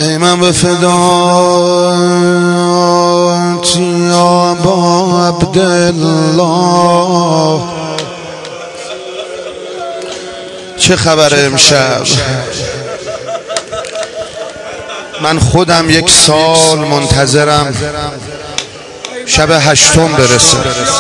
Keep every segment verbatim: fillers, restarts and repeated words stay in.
ای من به فدات یا ابا عبدالله. چه خبر امشب؟ من خودم یک سال منتظرم شب هشتم برسه.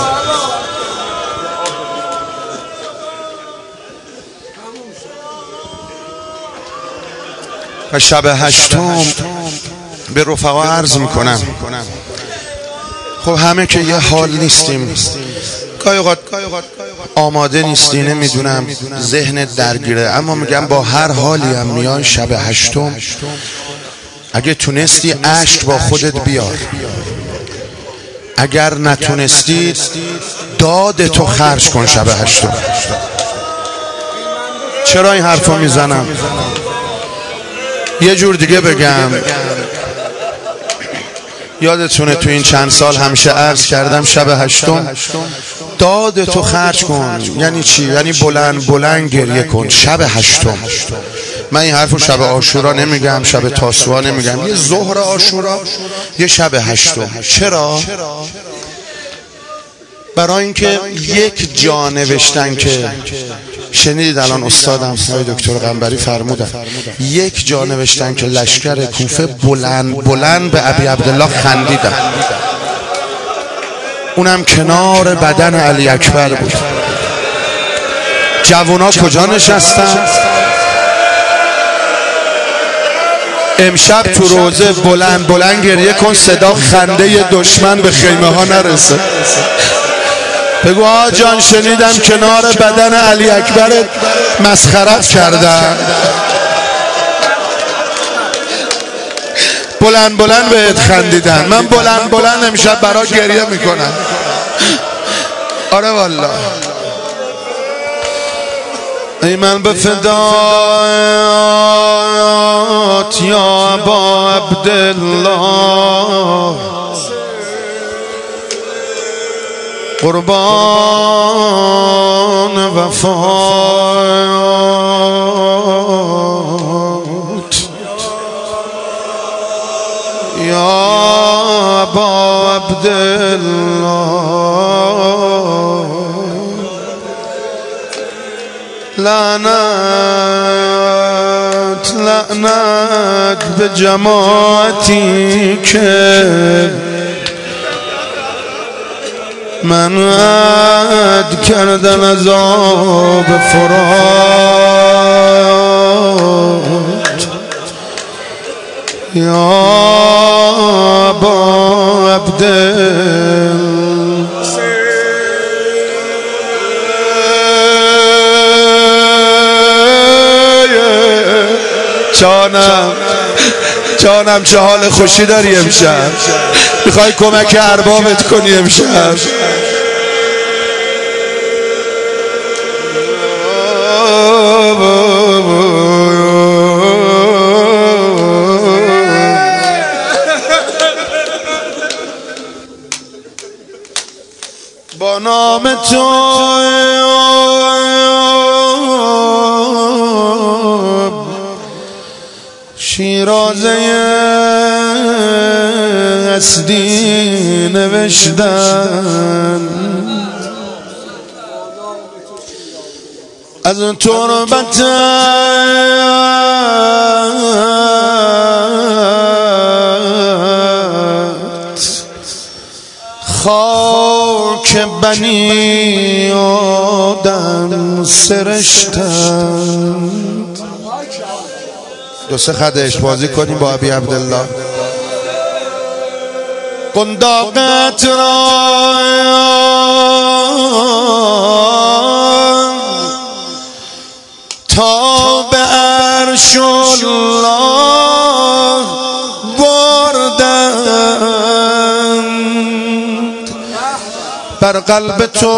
و شب هشتم به رفقا عرض میکنم خب همه که یه حال نیستیم، گاهی اوقات آماده نیستی، نمیدونم ذهنت درگیره، اما میگم با هر حالی هم میای شب هشتم اگه تونستی اشک با خودت بیار، اگر نتونستی داد تو خرج کن شب هشتم. چرا این حرفو میزنم؟ یه جور دیگه بگم، یادتونه تو این چند سال همیشه عرض کردم شب هشتم داد تو خرج کن. یعنی چی؟ یعنی بلند بلند گریه کن شب هشتم. من این حرفو شب عاشورا نمیگم، شب تاسوعا نمیگم، یه ظهر عاشورا، یه شب هشتم. چرا؟ برای اینکه یک جا نوشتن که شنیدید الان استادم های دکتر قنبری فرمودن، یک جا نوشتن که لشکر کوفه بلند بلند به ابی عبدالله خندیدن، اونم کنار بدن علی اکبر بود. جوونا کجا نشستن؟ امشب تو روزه بلند بلند گریه کن صدا خنده دشمن به خیمه ها نرسه. بگو آقا جان شنیدم کنار بدن علی اکبر مسخرت کردن، بلند بلند بهت خندیدن. من بلند بلند امشب برای گریه میکنم. آره والله. ای من به فدات یا ابا عبدالله، قربان وفات یا ابا عبدالله. لعنت لعنت به جماعتی که منعت کردن عذاب فرات یا ابا عبدالله. جانم جانم چه حال خوشی داری امشب؟ میخوای کمک اربابت کنی امشب؟ با نام تو شیرازه هستی نوشتن، از تربت خاک بنی آدم سرشتن. دو سه خط عشق بازی کنیم با ابی عبدالله. قنداقت را تا به عرش الله بردند، بر قلب تو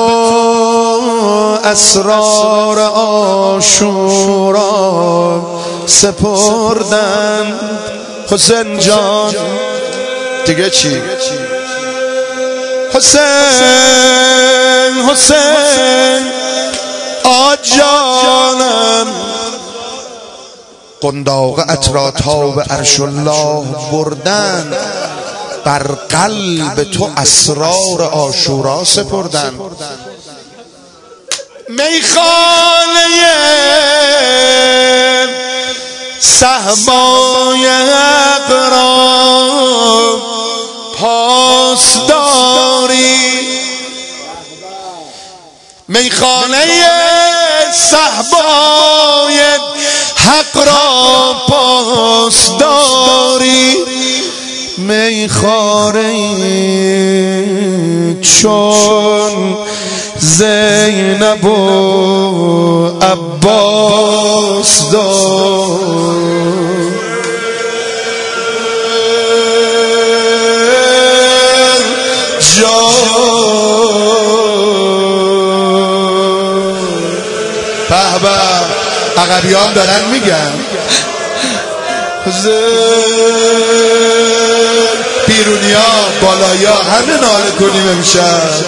اسرار عاشورا سپردند. حسین جان دیگه چی؟ حسین حسین آجانم قنداق را تا به عرش الله بردن، بر قلب تو اسرار عاشورا سپردن. میخانه صهبای اقرا پاسداری، میخانه صهبای حق را پاسداری، میخاره چون زینب و عباس دار، به به عقبیان دارن میگن بیرونیا بالایا همه ناله کنیم امشب.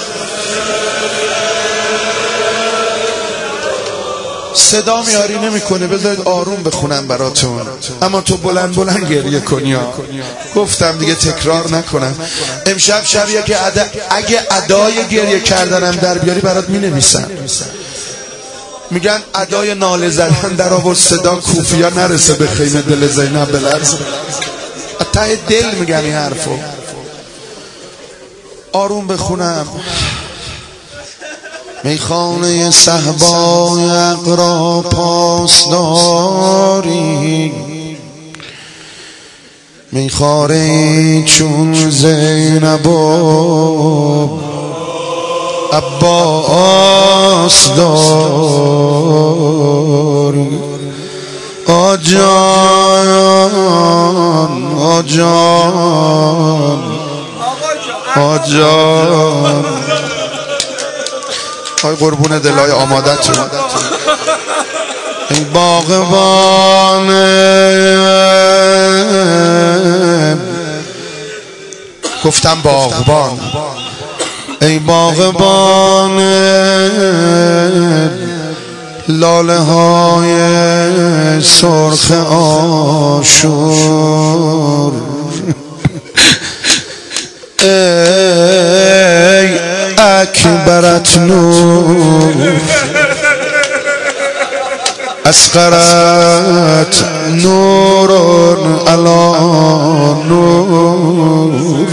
صدا میاری نمیکنه، بذارید آروم بخونم براتون، اما تو بلند بلند گریه کنی. گفتم دیگه تکرار نکنم. امشب شبیه که ادا... اگه ادای گریه کردنم در بیاری برات مینویسم. میگن ادای ناله زدن در آورد صدا کوفیا نرسه به خیمه دل زینب بلرزه. ته دل میگن این حرفو. آروم بخونم. میخانه صهبای اقرا پاسداری، میخاره چون زینب و عباس داری. آجان آجان آجان آی قربون دلای آمادتون. ای باغبان گفتم باغبان، ای باغبان لاله های سرخ عاشور، ای اکبرت نور اصغرت نور علی نور،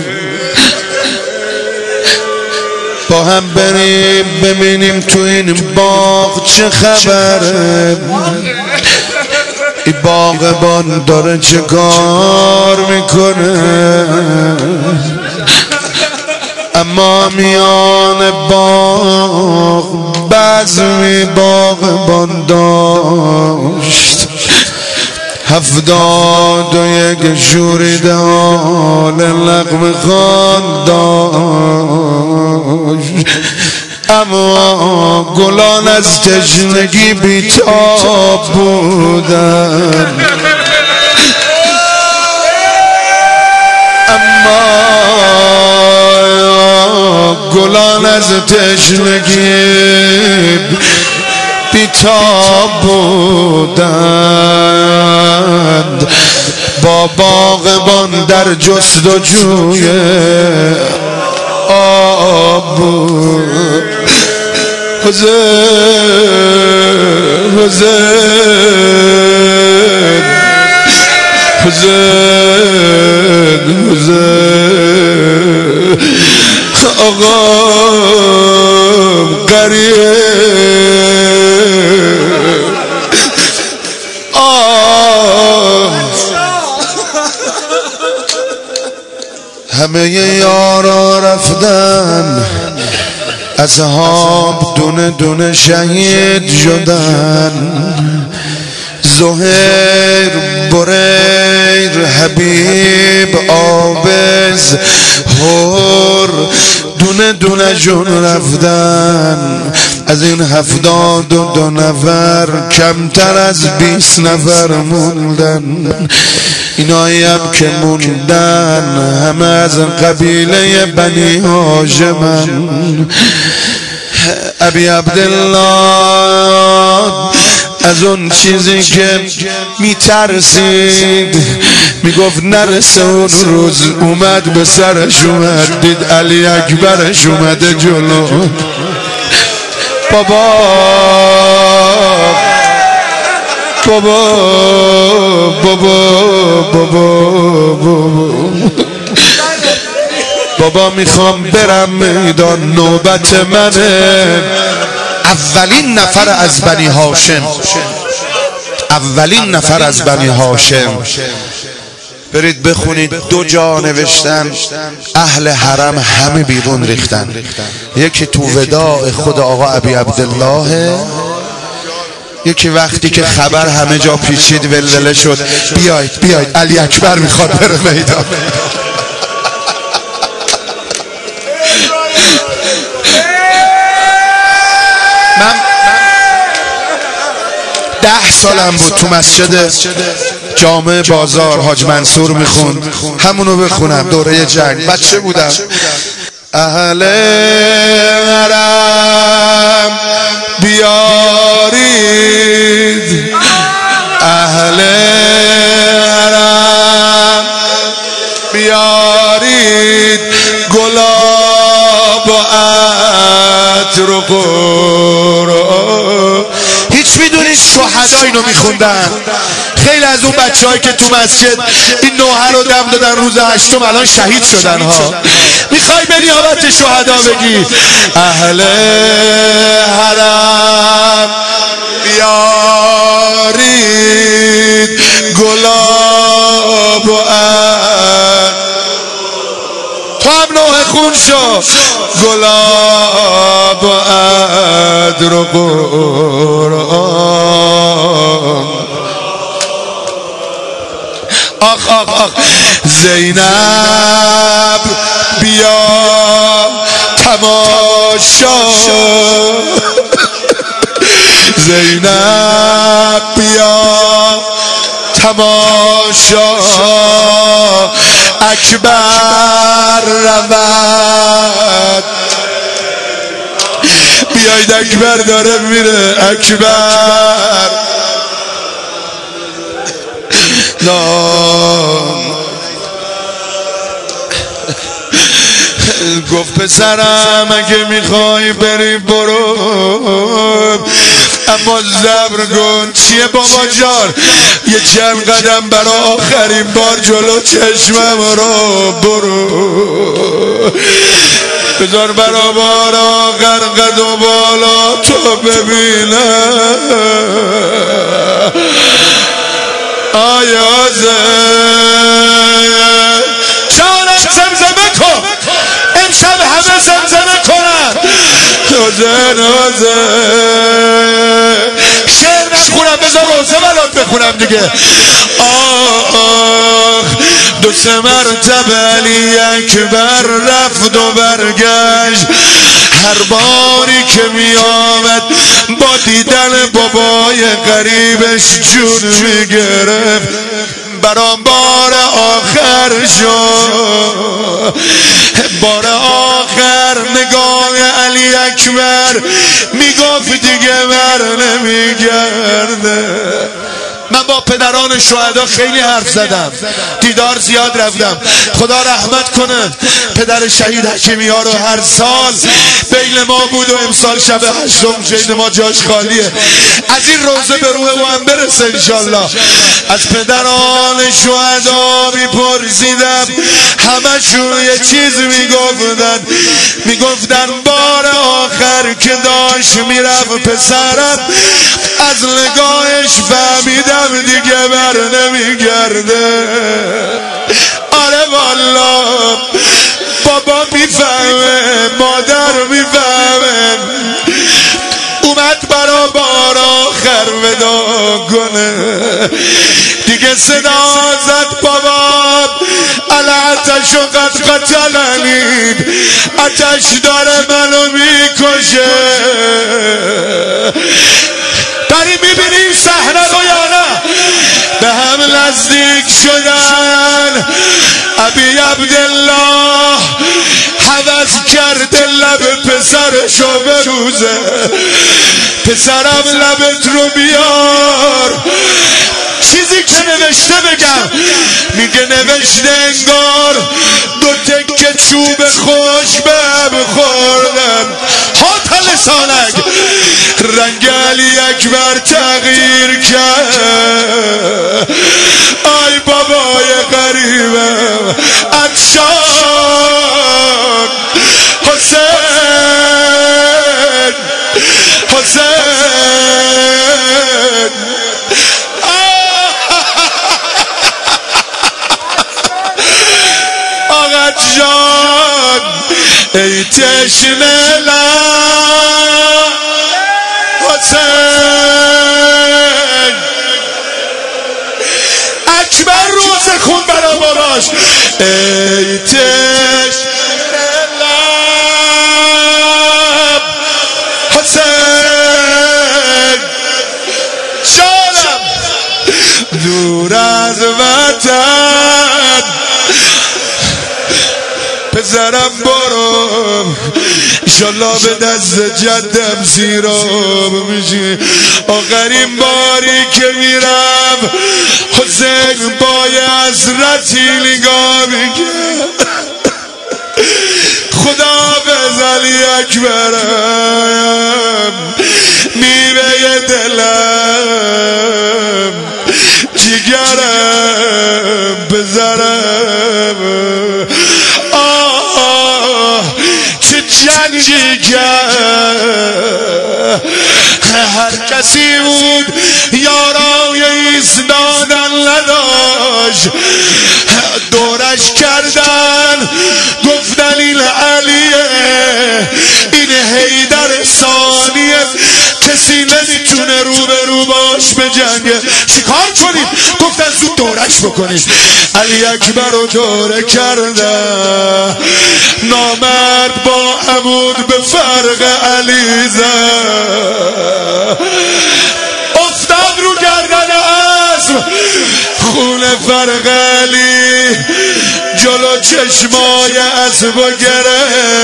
با هم بریم ببینیم تو این باغ چه خبره. این باغبان داره چه کار میکنه، اما میان باغ بزمی باغبان داشت، هفتاد و یک شوریده حال لقم خان داشت، اما گلان از تشنگی بیتاب بودن، اما گلان از تشنگی بیتاب بودند، با باغبان در جستجوی آب بود. حسین حسین حسین حسین آقا قریه آه، همه یارا رفتن، اصحاب دونه دونه شهید شدن، زهیر بریر حبیب آبز هور دونه دونه جون رفتن. از این هفتاد و دو نفر کمتر از بیست نفر موندن. اینایی هم که موندن همه از قبیله بنی هاشمن. ابی عبدالله از اون چیزی که میترسید، میگفت نرسه اون روز. اومد به سرش اومد، دید علی اکبرش اومده جلو. بابا بابا بابا بابا بابا بابا میخوام برم میدان، نوبت منه. اولین نفر از بنی هاشم، اولین نفر از بنی هاشم، برید بخونید، دو جا نوشتن اهل حرم همه بیرون ریختن. یکی تو وداع خود آقا ابی عبدالله، یکی وقتی که خبر همه جا پیچید ولوله شد، بیاید بیاید علی اکبر میخواد بره میدان. من ده سالم بود، تو مسجد جامع بازار حاج منصور میخوند، همونو بخونم، دوره جنگ بچه بودم. اهل حرم بیارید، اهل حرم بیارید، گلاب و عطر و قرآن. هیچ میدونید شهدا اینو میخوندن. خیلی از اون بچه هایی که تو مسجد این نوحه رو دم دادن روز هشتم الان شهید شدن ها. میخوای به نیابت شهدا بگی اهل حرم بیارید، گلاب و عطر. تو هم نوحه خون شو، گلاب و عطر و قرآن. آخ آخ آخ زینب بیا تماشا، زینب بیا تماشا، اکبر رود. بیاید اکبر داره میره، اکبر نام. گفت پسرم اگه میخوای بری برو، اما صبر کن. چیه بابا جان؟ یه چند قدم برا آخرین بار جلو چشمم رو برو، بذار برا بار آخر قد و بالا تو ببینم. آیازه شانم زمزمه کن، امشب همه زمزمه کنن. نازه نازه شعر نخونم، بذار روزه بلات بخونم دیگه. آخ دو سه مرتبه علی اکبر رفت و برگشت، هر باری که می آمد با دیدن بابای قریبش جون می گرفت. برام بار آخر شد، بار آخر نگاه علی اکبر میگفت دیگه بر نمیگرده. من با پدران شهدا خیلی حرف زدم، دیدار زیاد رفتم. خدا رحمت کنه پدر شهید حکیمی ها رو، هر سال بین ما بود و امسال شب هشتم شهید ما جاش خالیه. از این روزه به روح او هم برسه انشالله. از پدران شهدا میپرسیدم، همشون یه چیز میگفتن، میگفتن بار آخر که داشت میرفت پسرم، از نگاهش فهمیدم دیگه بر نمیگرده. آره والا بابا میفهمه، مادر میفهمه. اومد برا بار آخر ودا کنه، دیگه صدا زد بابا الاتش و قد قتلنی، اتش داره منو میکشه. داری میبینی صحنه رو یا نه؟ به هم نزدیک شدن. ابی عبدالله حوض کرده لب پسرشو بروزه. پسرم لبت رو بیار. چیزی که نوشته بگم، میگه نوشته انگار دو تکه چوب خوش بهم خوردن. هات لسانک رنگ علی اکبر تغییر کرد. آی بابای غریبم عطشان حسین حسین. آقا جان ای تشنه لب حسین. اکبر روز خون برا باراش. ای تشنه لب حسین. جانم دور از وطن پسرم برو انشالله به دست جدم سیراب میشه. آخرین باری که میرم حسین با حسرتی نگاه میگه. خدا به علی اکبرم میوه دلم جگرم بذرم. جنگی کرد هر کسی بود یارای ایستادن نداشت. دورش کردن گفتن این علیه، این حیدر ثانیه، کسی نمیتونه رو به رو باش به جنگه. چیکار کنیم؟ گفتن زود دورش بکنیم. علی اکبر رو دوره کردن. نامرد با عمود به فرق علی زد. افتاد رو گردن اسب. خون فرق علی جلو چشمای اسب و گره.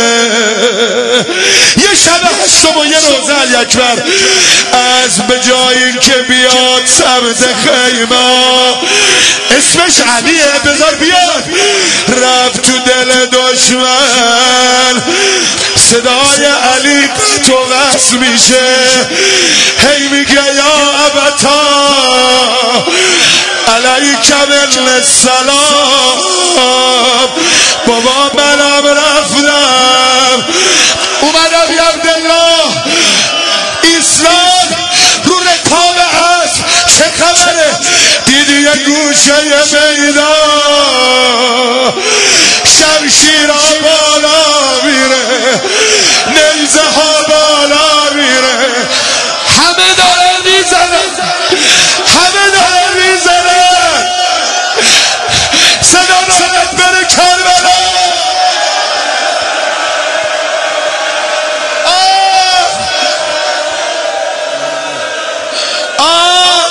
یه شب هشتم و یه روزه علی اکبر اسب به جای این که بیاد سمت خیمه، اسمش علیه بذار بیاد، رفت تو دل دشمن. صدای علی تو وصل میشه، هی میگه یا ابتا علیک السلام. بابا منم رفتم اومدم یا عبدالله ایسلام رو رکاب اسب. چه خبره؟ دیدی یه گوشه میدان شمشیرها بالا میره، نیزه ها بالا میره، همه داره میزنه، همه داره میزنه. صدا دارد بره کربلا. آه آه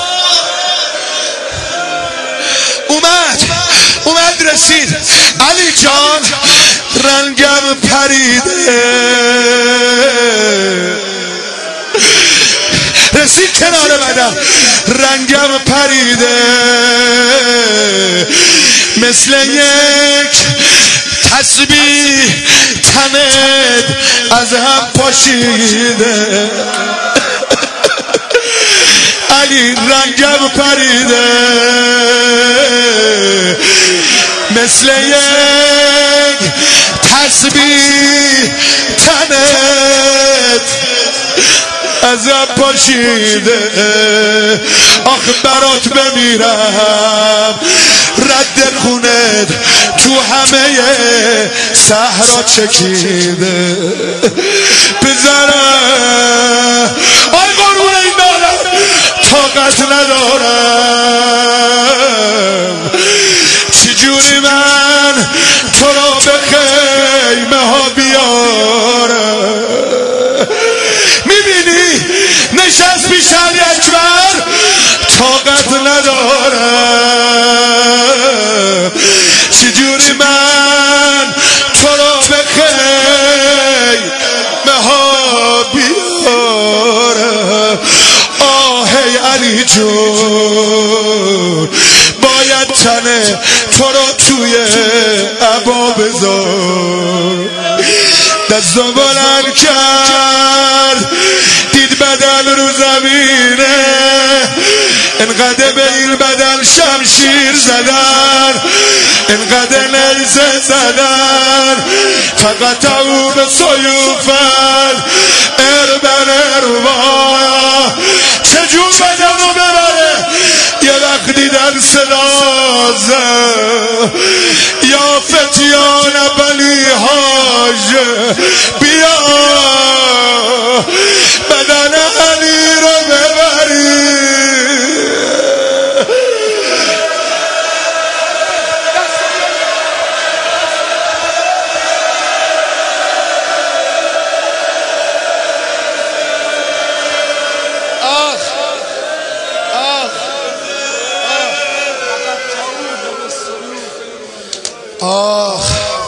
اومد اومد رسید. علی جان رنگم پریده. رسید کنار بدم رنگم پریده، مثل یک تسبیح تنت از هم پاشیده. علی رنگم پریده، مثل یک تسبیح تنت ازم پاشیده. آخ برات بمیرم، رد خونت تو همه صحرا چکیده. بذارم آی قربون این دارم، طاقت ندارم. چجوری من تو را به خیمه ها بیارم؟ میبینی نشست پیش علی اکبر، طاقت ندارم. چجوری من تو را به خیمه جون باید تنه تو رو توی عبا بذار. دستو بلند کرد دید بدن رو زمینه، انقدر به این بدن شمشیر زدن، انقدر نیزه زدن، فقط او به سیوفن اربن اروایا چجور بدن رو ببره. یه وقت دیدن سلازه یا فتیان بنی حاج بیا بدن علی رو ببری. آه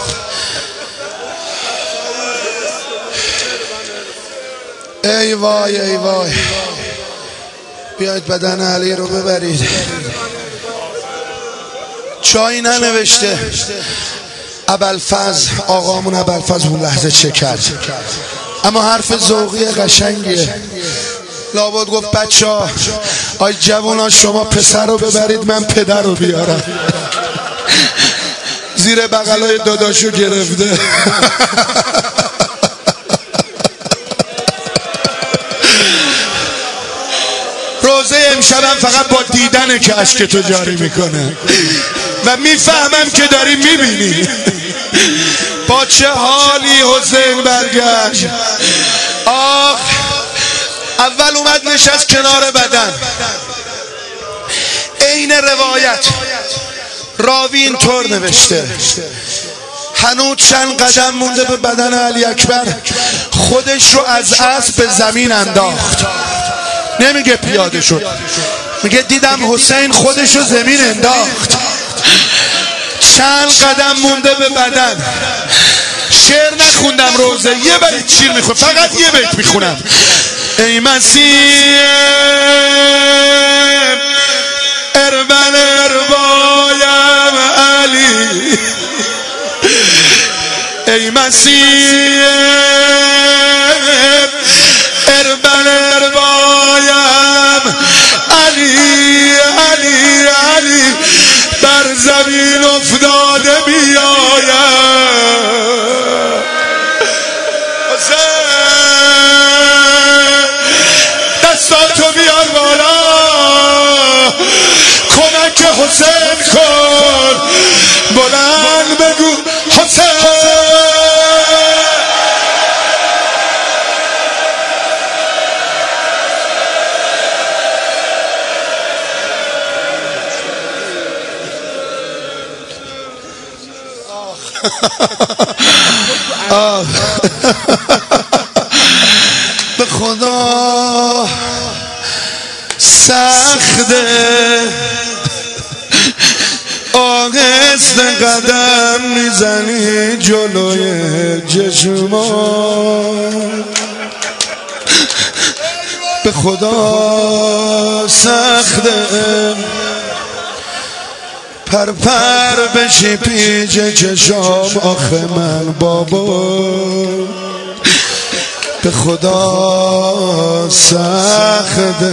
ای وای ای وای، بیاید بدن علی رو ببرید. چایی ننوشته ابوالفضل، آقامون ابوالفضل اون لحظه چه کرد، اما حرف ذوقی قشنگیه. لابد گفت بچه ها آی جوونا شما پسر رو ببرید من پدر رو بیارم. زیر بغلای داداشو گرفته. روزه امشبم فقط با دیدن که اشک تو جاری میکنه و میفهمم که داری میبینی با چه حالی حسین برگشت. آخ اول اومد نشست کنار بدن. عین روایت راوی اینطور نوشته هنوز چند قدم مونده به بدن علی اکبر، خودش رو از اسب به زمین انداخت. نمیگه پیاده شد، میگه دیدم حسین خودش رو زمین انداخت. چند قدم مونده به بدن. شعر نخوندم روزه، یه بیت شعر میخونم، فقط یه بیت میخونم. ای مسیح اربن اروایم علی، ای مسیح اربن اروایم علی علی علی، بر زمین افتاده بیایم. حسین دستاتو بیار بالا، کمک حسین کن، بلند بگو حسین. به خدا سخته آهسته قدم میزنی جلوی چشمان. به خدا سخته پر پر بشی پیچ چشام آخه من بابا. به خدا سخته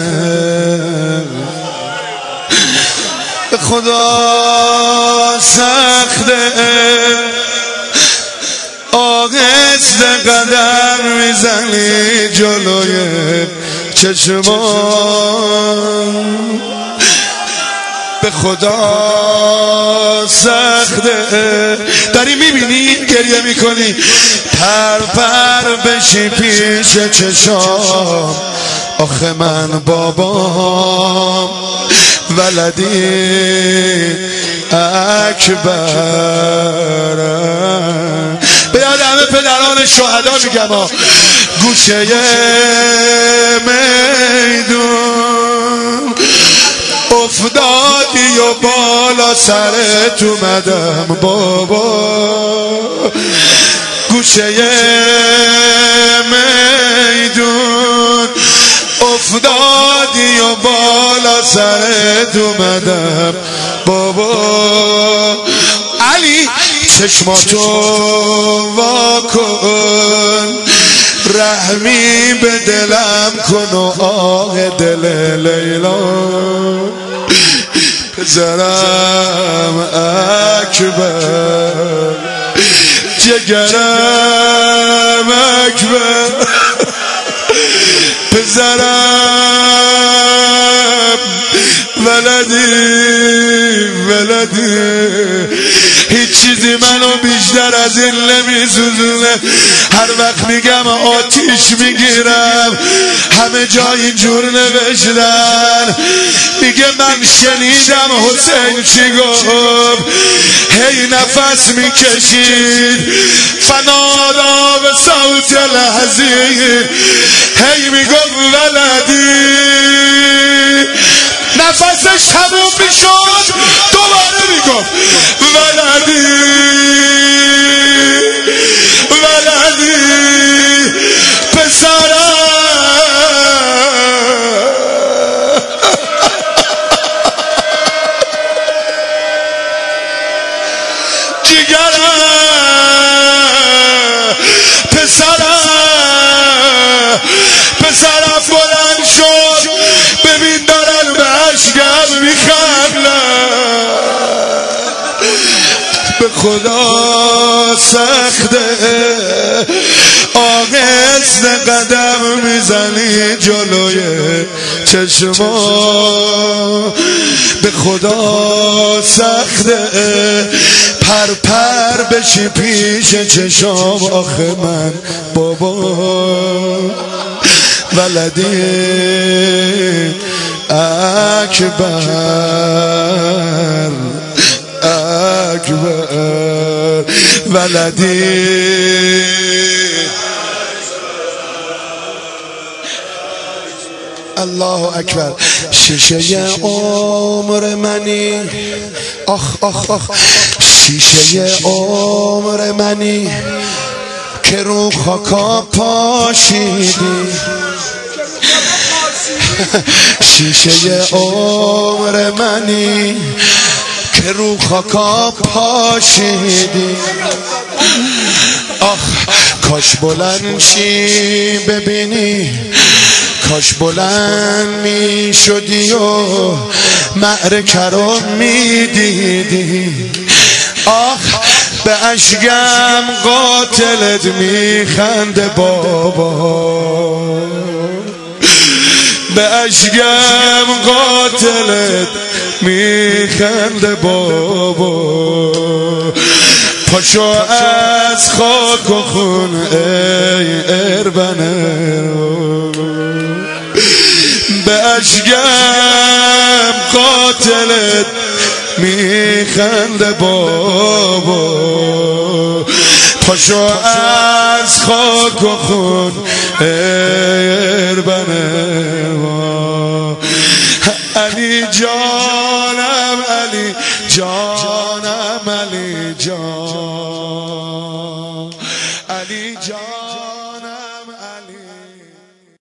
به خدا سخته آهسته قدم میزنی جلوی چشمان. به خدا سخته داری میبینی گریه میکنی، پر پر بشی پیش چشام آخه من بابام ولدی اکبرم. به یاد همه پدران شهدا میگم گوشه میدون افتادی و بالا سرت اومدم بابا. گوشه میدون افتادی و بالا سرت اومدم بابا. علی چشماتو وا کن، رحمی به دلم کن و آه دل لیلا. پسرم اکبر، جگرم اکبر، پسرم ولدی ولدی. هیچ چیزی منو بیشتر از این نمیسوزونه. هر وقت میگم آتیش میگیرم، همه جا اینجور نوشتن. میگه من شنیدم حسین چی گفت، هی نفس میکشید فنادا به صوت الحزین، هی میگفت ولدی. نفسش تموم میشد دوباره میگفت ولدی ولدی. پسرم جیگرم، پسرم پسرم بلند شد، ببین دارن به اشکم میخندن. به خدا سخته آهسته قدم میزنی جلوی چشما. به خدا سخته پر پر بشی پیش چشام. آخه من بابا ولدی اکبر اکبر ولدی. الله اکبر. شیشه عمر منی، آخ آخ آخ، شیشه عمر منی که رو خاکا پاشیدی. شیشه عمر منی که رو خاکا پاشیدی. آخ کاش بلند شی ببینی، کاش بلند می شدی و معرکه رو می دیدی. آخ به اشکم قاتلت می خنده بابا، به اشکم قاتلت می خنده بابا. پاشو از خاک و خون ای اربنه، به اشکم قاتلت میخنده بابا. پاشو از خاک و خون اربنه. علی جانم علی جانم